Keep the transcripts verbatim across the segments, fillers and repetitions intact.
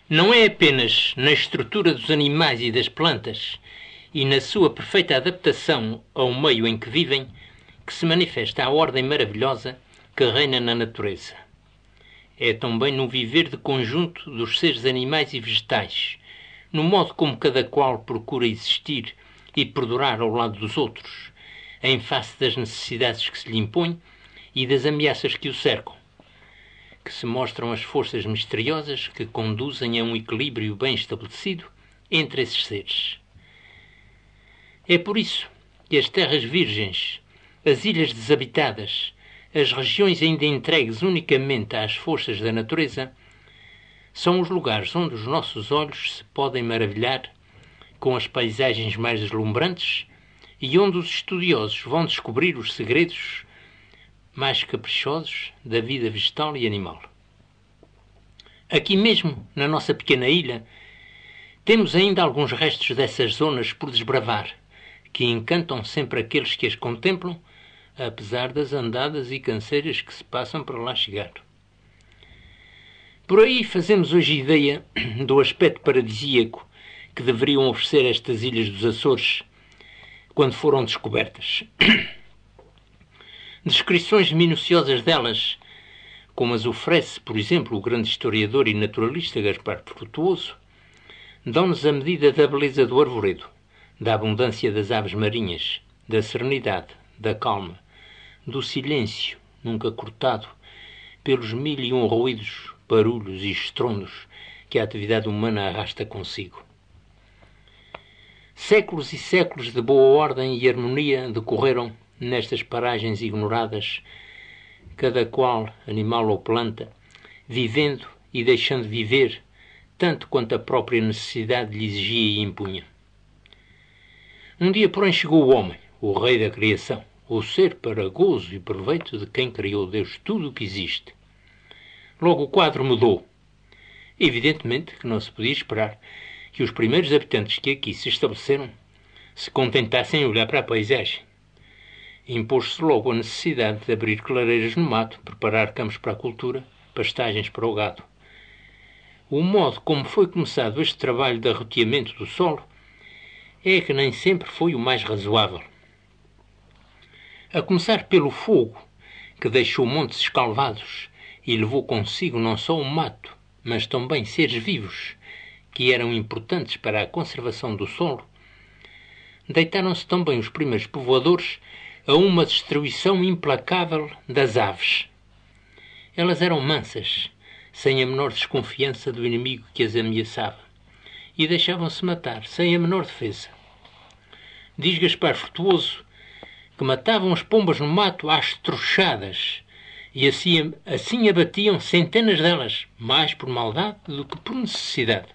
Não é apenas na estrutura dos animais e das plantas e na sua perfeita adaptação ao meio em que vivem que se manifesta a ordem maravilhosa que reina na natureza. É também no viver de conjunto dos seres animais e vegetais, no modo como cada qual procura existir e perdurar ao lado dos outros, em face das necessidades que se lhe impõem e das ameaças que o cercam, que se mostram as forças misteriosas que conduzem a um equilíbrio bem estabelecido entre esses seres. É por isso que as terras virgens, as ilhas desabitadas, as regiões ainda entregues unicamente às forças da natureza, são os lugares onde os nossos olhos se podem maravilhar com as paisagens mais deslumbrantes e onde os estudiosos vão descobrir os segredos mais caprichosos da vida vegetal e animal. Aqui mesmo, na nossa pequena ilha, temos ainda alguns restos dessas zonas por desbravar, que encantam sempre aqueles que as contemplam, apesar das andadas e canseiras que se passam para lá chegar. Por aí fazemos hoje ideia do aspecto paradisíaco que deveriam oferecer estas ilhas dos Açores quando foram descobertas. Descrições minuciosas delas, como as oferece, por exemplo, o grande historiador e naturalista Gaspar Frutuoso, dão-nos a medida da beleza do arvoredo, da abundância das aves marinhas, da serenidade, da calma, do silêncio, nunca cortado, pelos mil e um ruídos, barulhos e estrondos que a atividade humana arrasta consigo. Séculos e séculos de boa ordem e harmonia decorreram nestas paragens ignoradas, cada qual, animal ou planta, vivendo e deixando viver, tanto quanto a própria necessidade lhe exigia e impunha. Um dia, porém, chegou o homem, o rei da criação, o ser para gozo e proveito de quem criou Deus tudo o que existe. Logo o quadro mudou. Evidentemente que não se podia esperar que os primeiros habitantes que aqui se estabeleceram se contentassem em olhar para a paisagem. Impôs-se logo a necessidade de abrir clareiras no mato, preparar campos para a cultura, pastagens para o gado. O modo como foi começado este trabalho de arroteamento do solo é que nem sempre foi o mais razoável. A começar pelo fogo, que deixou montes escalvados e levou consigo não só o mato, mas também seres vivos, que eram importantes para a conservação do solo, deitaram-se também os primeiros povoadores a uma destruição implacável das aves. Elas eram mansas, sem a menor desconfiança do inimigo que as ameaçava, e deixavam-se matar, sem a menor defesa. Diz Gaspar Frutuoso que matavam as pombas no mato às trochadas, e assim, assim abatiam centenas delas, mais por maldade do que por necessidade.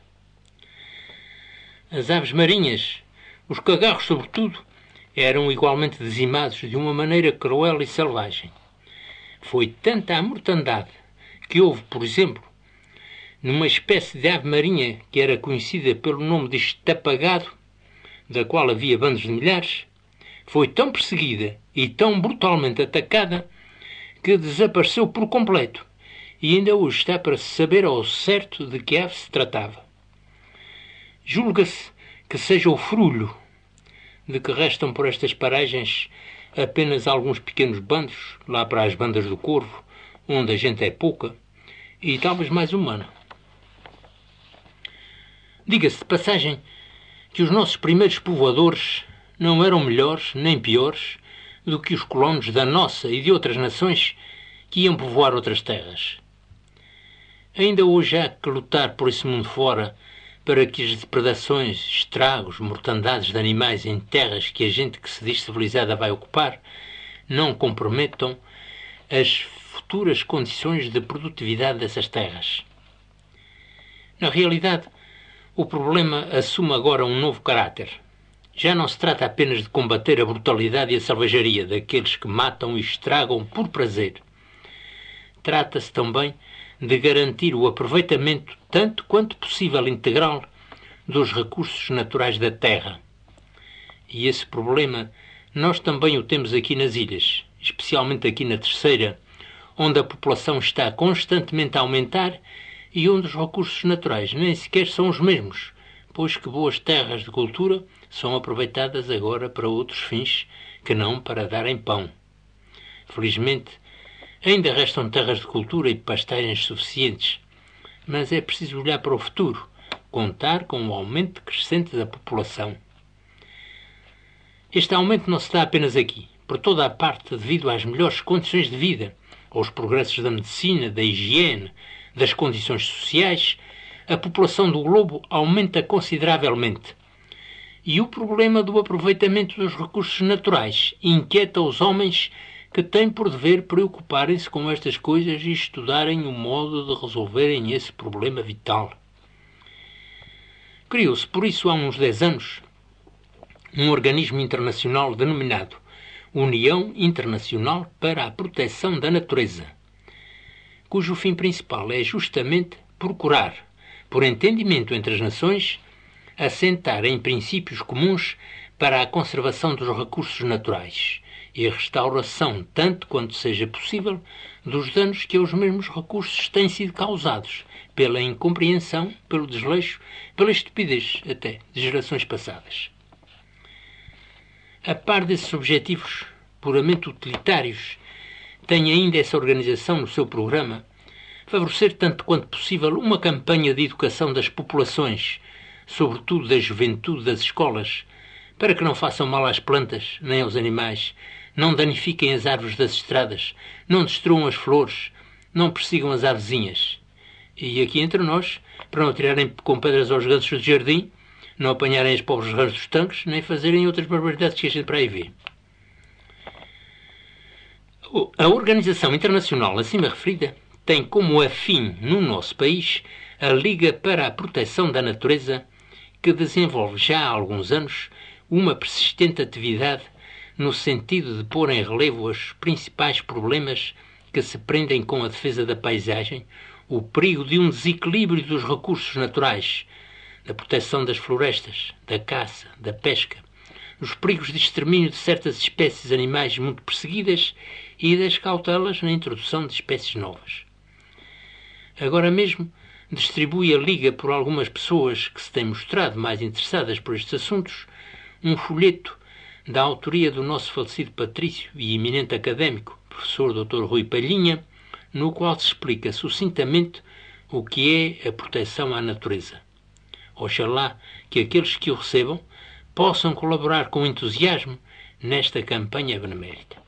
As aves marinhas, os cagarros sobretudo, eram igualmente dizimados de uma maneira cruel e selvagem. Foi tanta a mortandade que houve, por exemplo, numa espécie de ave marinha que era conhecida pelo nome de estapagado, da qual havia bandos de milhares, foi tão perseguida e tão brutalmente atacada que desapareceu por completo e ainda hoje está para se saber ao certo de que ave se tratava. Julga-se que seja o frulho, de que restam por estas paragens apenas alguns pequenos bandos, lá para as bandas do Corvo, onde a gente é pouca e talvez mais humana. Diga-se de passagem que os nossos primeiros povoadores não eram melhores nem piores do que os colonos da nossa e de outras nações que iam povoar outras terras. Ainda hoje há que lutar por esse mundo fora para que as depredações, estragos, mortandades de animais em terras que a gente que se diz civilizada vai ocupar não comprometam as futuras condições de produtividade dessas terras. Na realidade, o problema assume agora um novo caráter. Já não se trata apenas de combater a brutalidade e a selvageria daqueles que matam e estragam por prazer. Trata-se também de garantir o aproveitamento tanto quanto possível integral dos recursos naturais da terra. E esse problema nós também o temos aqui nas ilhas, especialmente aqui na Terceira, onde a população está constantemente a aumentar e onde os recursos naturais nem sequer são os mesmos, pois que boas terras de cultura são aproveitadas agora para outros fins que não para darem pão. Felizmente, ainda restam terras de cultura e pastagens suficientes, mas é preciso olhar para o futuro, contar com o aumento crescente da população. Este aumento não se dá apenas aqui, por toda a parte devido às melhores condições de vida, aos progressos da medicina, da higiene, das condições sociais, a população do globo aumenta consideravelmente. E o problema do aproveitamento dos recursos naturais inquieta os homens que têm por dever preocuparem-se com estas coisas e estudarem o modo de resolverem esse problema vital. Criou-se, por isso, há uns dez anos, um organismo internacional denominado União Internacional para a Proteção da Natureza, cujo fim principal é justamente procurar, por entendimento entre as nações, assentar em princípios comuns para a conservação dos recursos naturais e a restauração, tanto quanto seja possível, dos danos que aos mesmos recursos têm sido causados pela incompreensão, pelo desleixo, pela estupidez até de gerações passadas. A par desses objetivos puramente utilitários, tem ainda essa organização no seu programa favorecer tanto quanto possível uma campanha de educação das populações, sobretudo da juventude das escolas, para que não façam mal às plantas nem aos animais, não danifiquem as árvores das estradas, não destruam as flores, não persigam as avezinhas. E aqui entre nós, para não atirarem com pedras aos gansos do jardim, não apanharem as pobres rãs dos tanques, nem fazerem outras barbaridades que a gente para aí vê. A Organização Internacional acima referida tem como afim no nosso país a Liga para a Proteção da Natureza, que desenvolve já há alguns anos uma persistente atividade no sentido de pôr em relevo os principais problemas que se prendem com a defesa da paisagem, o perigo de um desequilíbrio dos recursos naturais, da proteção das florestas, da caça, da pesca, os perigos de extermínio de certas espécies animais muito perseguidas e das cautelas na introdução de espécies novas. Agora mesmo distribui a Liga por algumas pessoas que se têm mostrado mais interessadas por estes assuntos um folheto da autoria do nosso falecido patrício e eminente académico, professor doutor Rui Palhinha, no qual se explica sucintamente o que é a proteção à natureza. Oxalá que aqueles que o recebam possam colaborar com entusiasmo nesta campanha benemérita.